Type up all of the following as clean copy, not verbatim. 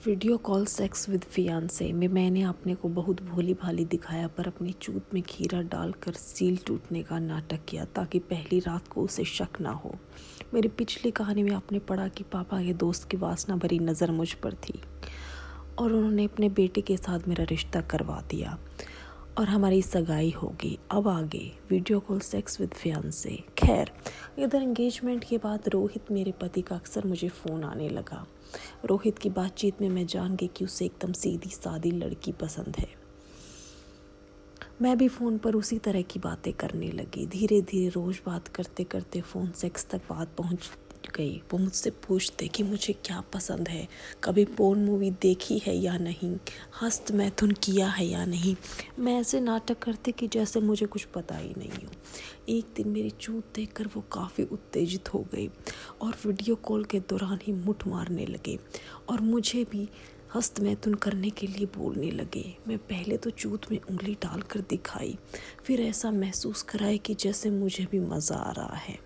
Video call sex with fiancee में मैंने अपने को बहुत भोली भाली दिखाया पर अपनी चूत में खीरा डालकर सील टूटने का नाटक किया ताकि पहली रात को उसे शक ना हो। मेरी पिछली कहानी में आपने पढ़ा कि पापा के दोस्त की वासना भरी नज़र मुझ पर थी और उन्होंने अपने बेटे के साथ मेरा रिश्ता करवा दिया और हमारी सगाई होगी। अब आगे video call sex with fiancee. खैर, इधर एंगेजमेंट के बाद रोहित मेरे पति का अक्सर मुझे फ़ोन आने लगा। रोहित की बातचीत में मैं जान गई कि उसे एकदम सीधी सादी लड़की पसंद है। मैं भी फ़ोन पर उसी तरह की बातें करने लगी। धीरे धीरे रोज़ बात करते करते फ़ोन सेक्स तक बात पहुंच गई। वो मुझसे पूछते कि मुझे क्या पसंद है, कभी पोर्न मूवी देखी है या नहीं, हस्त मैथुन किया है या नहीं। मैं ऐसे नाटक करती कि जैसे मुझे कुछ पता ही नहीं हो। एक दिन मेरी चूत देखकर वो काफ़ी उत्तेजित हो गई और वीडियो कॉल के दौरान ही मुठ मारने लगे और मुझे भी हस्त मैथुन करने के लिए बोलने लगे। मैं पहले तो चूत में उंगली डालकर दिखाई, फिर ऐसा महसूस कराए कि जैसे मुझे भी मज़ा आ रहा है।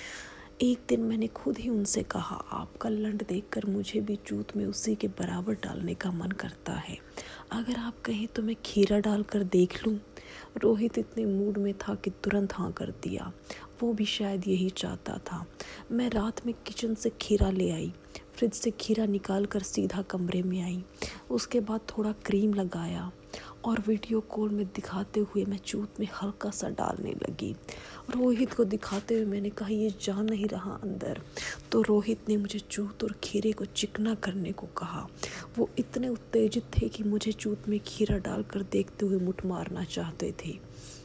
एक दिन मैंने खुद ही उनसे कहा, आपका लंड देखकर मुझे भी चूत में उसी के बराबर डालने का मन करता है। अगर आप कहें तो मैं खीरा डालकर देख लूं। रोहित इतने मूड में था कि तुरंत हाँ कर दिया। वो भी शायद यही चाहता था। मैं रात में किचन से खीरा ले आई, फ्रिज से खीरा निकाल कर सीधा कमरे में आई। उसके बाद थोड़ा क्रीम लगाया और वीडियो कॉल में दिखाते हुए मैं चूत में हल्का सा डालने लगी। रोहित को दिखाते हुए मैंने कहा, ये जा नहीं रहा अंदर। तो रोहित ने मुझे चूत और खीरे को चिकना करने को कहा। वो इतने उत्तेजित थे कि मुझे चूत में खीरा डालकर देखते हुए मुठ मारना चाहते थे।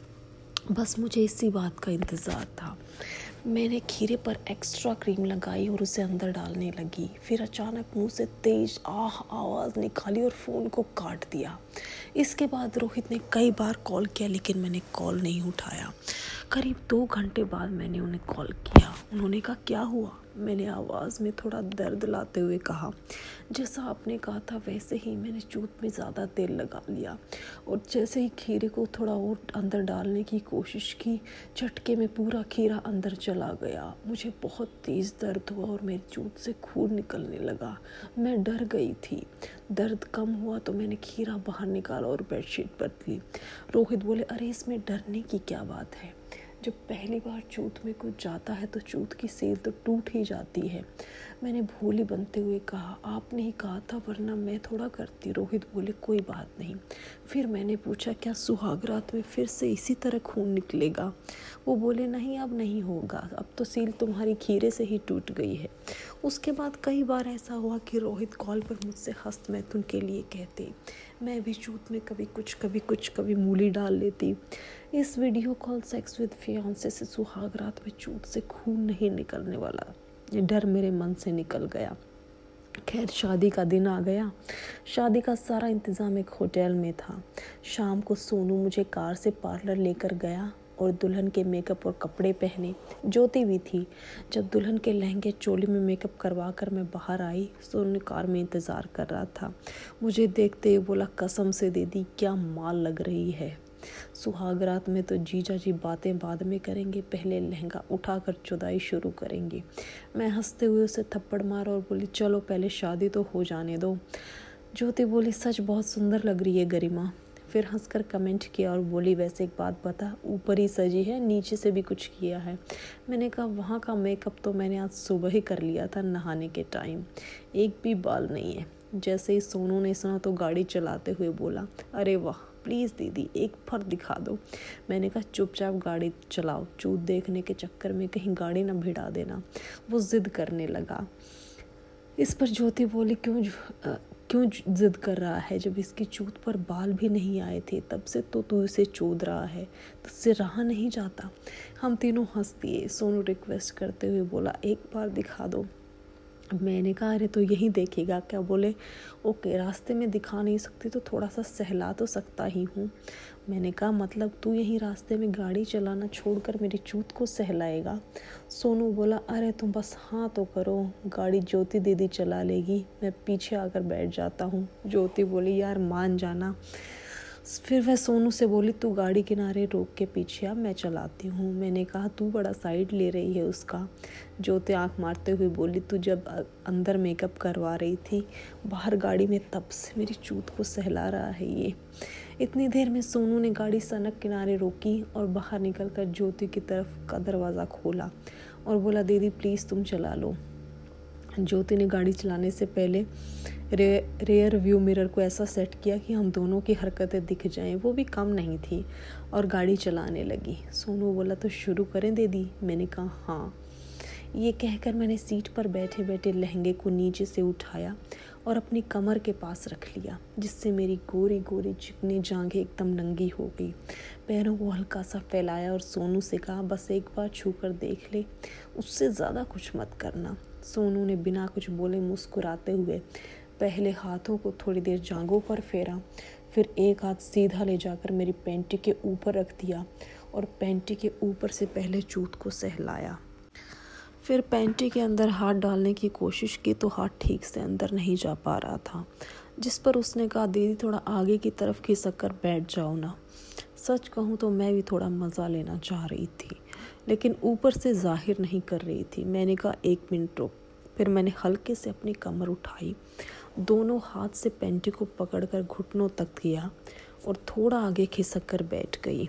बस मुझे इसी बात का इंतज़ार था। मैंने खीरे पर एक्स्ट्रा क्रीम लगाई और उसे अंदर डालने लगी। फिर अचानक मुंह से तेज आवाज़ निकाली और फ़ोन को काट दिया। इसके बाद रोहित ने कई बार कॉल किया लेकिन मैंने कॉल नहीं उठाया। करीब 2 घंटे बाद मैंने उन्हें कॉल किया। उन्होंने कहा, क्या हुआ? मैंने आवाज़ में थोड़ा दर्द लाते हुए कहा, जैसा आपने कहा था वैसे ही मैंने चूत में ज़्यादा तेल लगा लिया और जैसे ही खीरे को थोड़ा और अंदर डालने की कोशिश की, झटके में पूरा खीरा अंदर चला गया। मुझे बहुत तेज़ दर्द हुआ और मेरी चूत से खून निकलने लगा। मैं डर गई थी। दर्द कम हुआ तो मैंने खीरा बाहर निकाला और बेडशीट पर ली। रोहित बोले, अरे इसमें डरने की क्या बात है? जब पहली बार चूत में कुछ जाता है तो चूत की सेल तो टूट ही जाती है। मैंने भोली बनते हुए कहा, आपने ही कहा था वरना मैं थोड़ा करती। रोहित बोले, कोई बात नहीं। फिर मैंने पूछा, क्या सुहाग रात में फिर से इसी तरह खून निकलेगा? वो बोले, नहीं अब नहीं होगा, अब तो सील तुम्हारी खीरे से ही टूट गई है। उसके बाद कई बार ऐसा हुआ कि रोहित कॉल पर मुझसे हस्त मैथुन के लिए कहते। मैं भी चूत में कभी कुछ कभी मूली डाल लेती। इस video call sex with fiancee से सुहाग रात में चूत से खून नहीं निकलने वाला, ये डर मेरे मन से निकल गया। खैर, शादी का दिन आ गया। शादी का सारा इंतज़ाम एक होटल में था। शाम को सोनू मुझे कार से पार्लर लेकर गया और दुल्हन के मेकअप और कपड़े पहने। ज्योति भी थी। जब दुल्हन के लहंगे चोली में मेकअप करवा कर मैं बाहर आई, सोनू कार में इंतज़ार कर रहा था। मुझे देखते हुए बोला, कसम से दीदी क्या माल लग रही है। सुहाग रात में तो जीजा जी बातें बाद में करेंगे, पहले लहंगा उठाकर चुदाई शुरू करेंगे। मैं हंसते हुए उसे थप्पड़ मारा और बोली, चलो पहले शादी तो हो जाने दो। ज्योति बोली, सच बहुत सुंदर लग रही है गरिमा। फिर हंसकर कमेंट किया और बोली, वैसे एक बात बता, ऊपर ही सजी है, नीचे से भी कुछ किया है? मैंने कहा, वहाँ का मेकअप तो मैंने आज सुबह ही कर लिया था नहाने के टाइम, एक भी बाल नहीं है। जैसे ही सोनू ने सुना तो गाड़ी चलाते हुए बोला, अरे वाह, प्लीज़ दीदी एक फर दिखा दो। मैंने कहा, चुपचाप गाड़ी चलाओ, चूत देखने के चक्कर में कहीं गाड़ी ना भिड़ा देना। वो ज़िद करने लगा। इस पर ज्योति बोली, क्यों जिद कर रहा है? जब इसकी चूत पर बाल भी नहीं आए थे तब से तो तू इसे चोद रहा है, तुझसे रहा नहीं जाता। हम तीनों हंस दिए। सोनू रिक्वेस्ट करते हुए बोला, एक बार दिखा दो। मैंने कहा, अरे तो यही देखेगा क्या? बोले, ओके, रास्ते में दिखा नहीं सकती तो थोड़ा सा सहला तो सकता ही हूँ। मैंने कहा, मतलब तू यहीं रास्ते में गाड़ी चलाना छोड़कर मेरी चूत को सहलाएगा? सोनू बोला, अरे तुम बस हाँ तो करो, गाड़ी ज्योति दीदी चला लेगी, मैं पीछे आकर बैठ जाता हूँ। ज्योति बोली, यार मान जाना। फिर वह सोनू से बोली, तू गाड़ी किनारे रोक के पीछे आ, मैं चलाती हूँ। मैंने कहा, तू बड़ा साइड ले रही है उसका। ज्योति आंख मारते हुए बोली, तू जब अंदर मेकअप करवा रही थी बाहर गाड़ी में, तब से मेरी चूत को सहला रहा है ये। इतनी देर में सोनू ने गाड़ी सड़क किनारे रोकी और बाहर निकलकर ज्योति की तरफ का दरवाज़ा खोला और बोला, दीदी प्लीज़ तुम चला लो। ज्योति ने गाड़ी चलाने से पहले रेयर व्यू मिरर को ऐसा सेट किया कि हम दोनों की हरकतें दिख जाएं, वो भी कम नहीं थी, और गाड़ी चलाने लगी। सोनू बोला, तो शुरू करें दीदी? मैंने कहा हाँ। ये कहकर मैंने सीट पर बैठे बैठे लहंगे को नीचे से उठाया और अपनी कमर के पास रख लिया, जिससे मेरी गोरी गोरी चिकनी जांघें एकदम नंगी हो गई। पैरों को हल्का सा फैलाया और सोनू से कहा, बस एक बार छू कर देख ले, उससे ज़्यादा कुछ मत करना। सोनू ने बिना कुछ बोले मुस्कुराते हुए पहले हाथों को थोड़ी देर जांघों पर फेरा, फिर एक हाथ सीधा ले जाकर मेरी पैंटी के ऊपर रख दिया और पैंटी के ऊपर से पहले चूत को सहलाया। फिर पैंटी के अंदर हाथ डालने की कोशिश की तो हाथ ठीक से अंदर नहीं जा पा रहा था, जिस पर उसने कहा, दीदी थोड़ा आगे की तरफ खिसक कर बैठ जाओ ना। सच कहूँ तो मैं भी थोड़ा मज़ा लेना चाह रही थी, लेकिन ऊपर से जाहिर नहीं कर रही थी। मैंने कहा, 1 मिनट रुक। फिर मैंने हल्के से अपनी कमर उठाई, दोनों हाथ से पैंटी को पकड़कर घुटनों तक किया और थोड़ा आगे खिसक कर बैठ गई।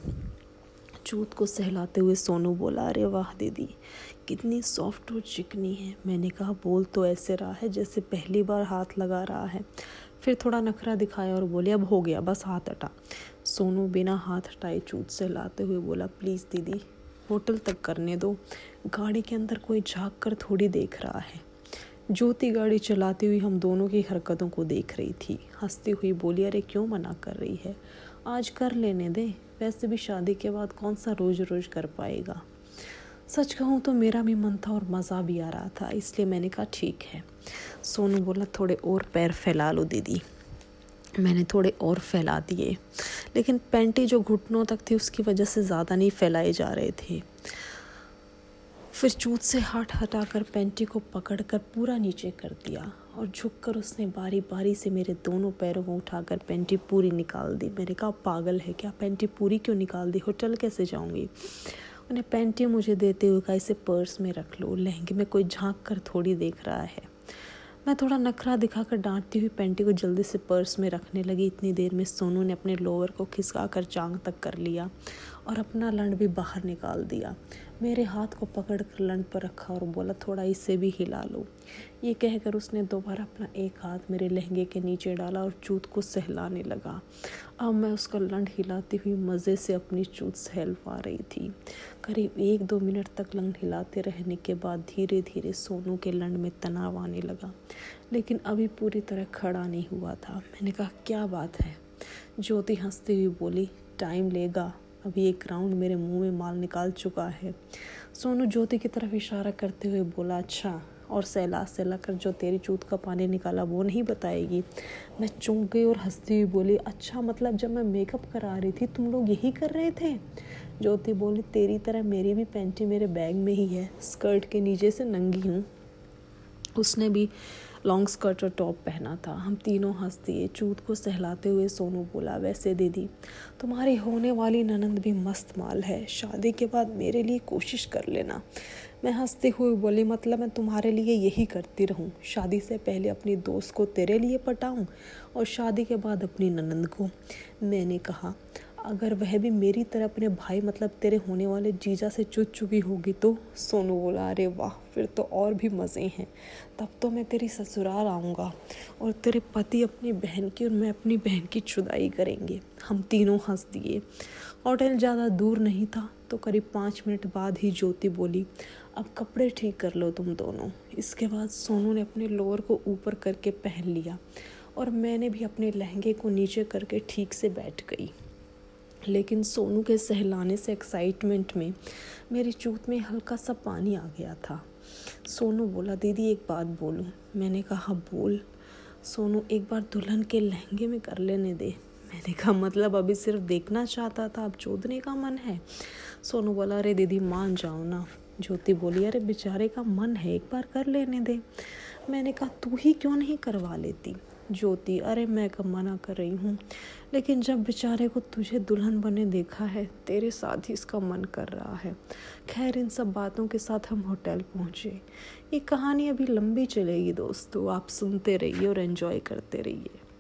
चूत को सहलाते हुए सोनू बोला, अरे वाह दीदी, कितनी सॉफ्ट और चिकनी है। मैंने कहा, बोल तो ऐसे रहा है जैसे पहली बार हाथ लगा रहा है। फिर थोड़ा नखरा दिखाया और बोले, अब हो गया, बस हाथ हटा। सोनू बिना हाथ हटाए चूत सहलाते हुए बोला, प्लीज़ दीदी होटल तक करने दो, गाड़ी के अंदर कोई झाँक कर थोड़ी देख रहा है। ज्योति गाड़ी चलाती हुई हम दोनों की हरकतों को देख रही थी। हंसती हुई बोली, अरे क्यों मना कर रही है, आज कर लेने दे, वैसे भी शादी के बाद कौन सा रोज़ रोज़ कर पाएगा। सच कहूँ तो मेरा भी मन था और मज़ा भी आ रहा था, इसलिए मैंने कहा ठीक है। सोनू बोला, थोड़े और पैर फैला लो दीदी। मैंने थोड़े और फैला दिए, लेकिन पैंटी जो घुटनों तक थी उसकी वजह से ज़्यादा नहीं फैलाए जा रहे थे। फिर चूत से हाथ हटाकर पैंटी को पकड़कर पूरा नीचे कर दिया और झुककर उसने बारी बारी से मेरे दोनों पैरों को उठाकर पैंटी पूरी निकाल दी। मैंने कहा, पागल है क्या, पैंटी पूरी क्यों निकाल दी, होटल कैसे जाऊंगी। उन्हें पैंटी मुझे देते हुए कहा, इसे पर्स में रख लो, लहंगे में कोई झांक कर थोड़ी देख रहा है। मैं थोड़ा नखरा दिखाकर डांटती हुई पैंटी को जल्दी से पर्स में रखने लगी। इतनी देर में सोनू ने अपने लोअर को खिसका कर जांघ तक कर लिया और अपना लंड भी बाहर निकाल दिया। मेरे हाथ को पकड़कर लंड पर रखा और बोला, थोड़ा इसे भी हिला लो। ये कहकर उसने दोबारा अपना एक हाथ मेरे लहंगे के नीचे डाला और चूत को सहलाने लगा। अब मैं उसका लंड हिलाती हुई मज़े से अपनी चूत सहल पा रही थी। करीब 1-2 मिनट तक लंड हिलाते रहने के बाद धीरे धीरे सोनू के लंड में तनाव आने लगा, लेकिन अभी पूरी तरह खड़ा नहीं हुआ था। मैंने कहा, क्या बात है। ज्योति हंसती हुई बोली, टाइम लेगा, अभी एक राउंड मेरे मुंह में माल निकाल चुका है। सोनू ज्योति की तरफ इशारा करते हुए बोला, अच्छा, और सहला कर जो तेरी चूत का पानी निकाला वो नहीं बताएगी। मैं चौंक गई और हंसती हुई बोली, अच्छा मतलब जब मैं मेकअप करा रही थी तुम लोग यही कर रहे थे। ज्योति बोली, तेरी तरह मेरी भी पैंटी मेरे बैग में ही है, स्कर्ट के नीचे से नंगी हूँ। उसने भी लॉन्ग स्कर्ट और टॉप पहना था। हम तीनों हंस दिए। चूत को सहलाते हुए सोनू बोला, वैसे दीदी तुम्हारी होने वाली ननंद भी मस्त माल है, शादी के बाद मेरे लिए कोशिश कर लेना। मैं हंसते हुए बोली, मतलब मैं तुम्हारे लिए यही करती रहूं, शादी से पहले अपनी दोस्त को तेरे लिए पटाऊं और शादी के बाद अपनी ननंद को। मैंने कहा, अगर वह भी मेरी तरह अपने भाई मतलब तेरे होने वाले जीजा से चुत चुकी होगी तो। सोनू बोला, अरे वाह, फिर तो और भी मज़े हैं, तब तो मैं तेरी ससुराल आऊँगा और तेरे पति अपनी बहन की और मैं अपनी बहन की जुदाई करेंगे। हम तीनों हंस दिए। होटल ज़्यादा दूर नहीं था तो करीब 5 मिनट बाद ही ज्योति बोली, अब कपड़े ठीक कर लो तुम दोनों। इसके बाद सोनू ने अपने लोअर को ऊपर करके पहन लिया और मैंने भी अपने लहंगे को नीचे करके ठीक से बैठ गई। लेकिन सोनू के सहलाने से एक्साइटमेंट में मेरी चूत में हल्का सा पानी आ गया था। सोनू बोला, दीदी एक बात बोलूं। मैंने कहा, बोल। सोनू, एक बार दुल्हन के लहंगे में कर लेने दे। मैंने कहा, मतलब अभी सिर्फ देखना चाहता था, अब चोदने का मन है। सोनू बोला, अरे दीदी मान जाओ ना। ज्योति बोली, अरे बेचारे का मन है, एक बार कर लेने दे। मैंने कहा, तू ही क्यों नहीं करवा लेती। ज्योति, अरे मैं कब मना कर रही हूँ, लेकिन जब बेचारे को तुझे दुल्हन बने देखा है, तेरे साथ ही इसका मन कर रहा है। खैर, इन सब बातों के साथ हम होटल पहुँचे। ये कहानी अभी लंबी चलेगी दोस्तों, आप सुनते रहिए और एंजॉय करते रहिए।